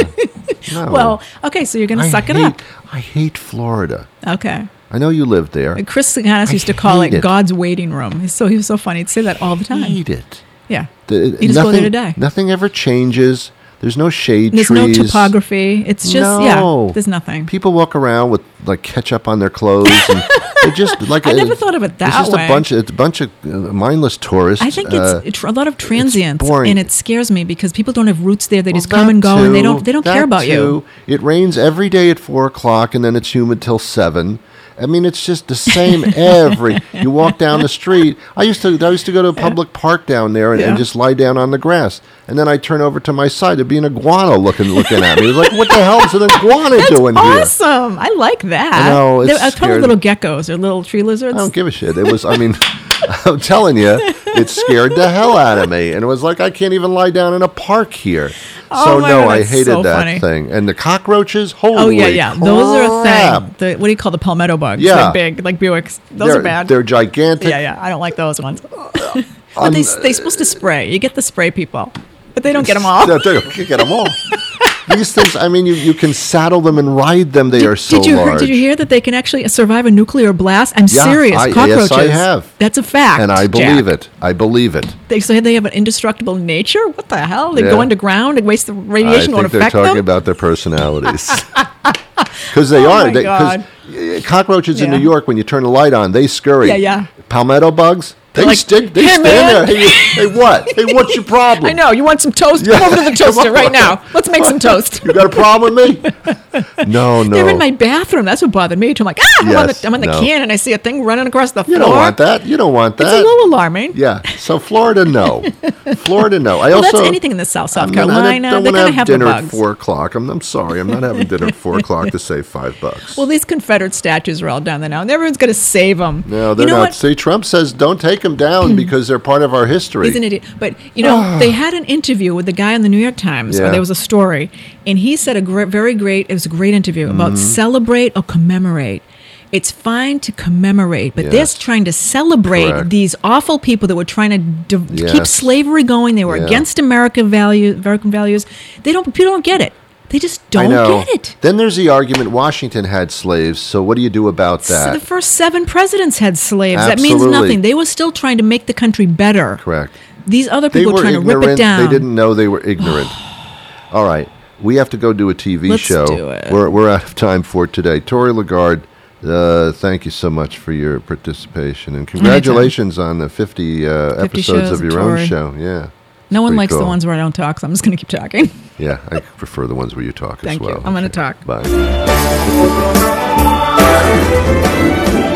No. Well, okay, so you're gonna suck it up. I hate Florida. Okay. I know you lived there. Chris Saganas I used to call hate it it. God's waiting room. He was so funny. He'd say that all the I time. hate it. Yeah. You just go there to die. Nothing ever changes. There's no shade There's trees. no topography. It's just there's nothing. People walk around with like ketchup on their clothes, and they're just like I never thought of it that it's just way. It's a bunch of mindless tourists. I think it's a lot of transients, boring. and it scares me because people don't have roots there. They just Well, come and go, that and they too, don't that care about you. too. It rains every day at 4:00, and then it's humid till 7. I mean, it's just the same every. You walk down the street. I used to go to a public park down there and just lie down on the grass, and then I turn over to my side. There'd be an iguana looking at me. It was like, what the hell is an iguana doing here? Awesome! I like that. I know, it's They're probably scary. little geckos or little tree lizards. I don't give a shit. It was, I mean, I'm telling you, it scared the hell out of me. And it was like, I can't even lie down in a park here. Oh So, my no, God, I that's hated so that funny. thing. And the cockroaches, holy Oh yeah. Those are a crap. thing. What do you call the palmetto bugs? Yeah. They're big, like Buicks. Those They're, are bad. They're gigantic. Yeah. I don't like those ones. But they're supposed to spray. You get the spray people, but they don't get them all. No, you can't get them all. These things, I mean, you can saddle them and ride them. They are so large. Did you hear that they can actually survive a nuclear blast? I'm Yeah, serious. Cockroaches. Yes, I have. That's a fact. And I believe Jack. it. I believe it. They say they have an indestructible nature. What the hell? They Yeah. go underground and waste the I radiation won't think they're affect talking them. about their personalities. Because they Oh are. my God. Because cockroaches in Yeah. New York, when you turn the light on, they scurry. Yeah. Palmetto bugs, they like, stick. They "Hey, stand man." there. Hey, what? Hey, what's your problem? I know. You want some toast? Yeah. Come over to the toaster Come right on. now. Let's make some toast. You got a problem with me? No. They're in my bathroom. That's what bothered me. I'm like, Yes, I'm on the no. can and I see a thing running across the floor. You don't want that. You don't want that. It's a little alarming. Yeah. So Florida, no. Florida, no. I Well, also that's anything in the South I Carolina. don't They're want going to to have dinner the at bugs. 4:00. I'm sorry. I'm not having dinner at 4:00 to save $5. Well, these Confederate statues are all down there now, and everyone's going to save them. No, they're you know not. What? See, Trump says don't take them down because they're part of our history. He's an idiot. But, they had an interview with the guy in the New York Times, Yeah. or there was a story, and he said it was a great interview Mm-hmm. about celebrate or commemorate. It's fine to commemorate, but Yes. they're trying to celebrate Correct. these awful people that were trying to keep Yes. slavery going. They were Yeah. against American values. People don't get it. They just I don't know. get it. Then there's the argument Washington had slaves, so what do you do about So that? the first 7 presidents had slaves. That means Absolutely. nothing. They were still trying to make the country better. Correct. These other They people were were trying ignorant. to rip it down. They didn't know they were ignorant. All right. We have to go do a TV Let's show. do it. We're out of time for today. Tori Lagarde, thank you so much for your participation. And congratulations on the 50 episodes shows of your of own Tori. show. Yeah. No one Pretty likes the cool. ones where I don't talk, so I'm just going to keep talking. Yeah, I prefer the ones where you talk Thank as you. well. I'm going to talk. Bye.